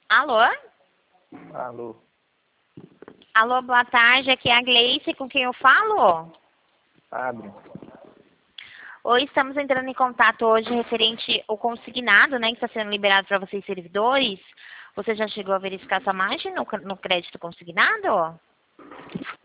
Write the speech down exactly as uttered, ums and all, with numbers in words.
Alô? Alô? Alô, boa tarde. Aqui é a Gleice, com quem eu falo? Abre. Oi, estamos entrando em contato hoje referente ao consignado, né, que está sendo liberado para vocês servidores. Você já chegou a verificar sua margem no, no crédito consignado?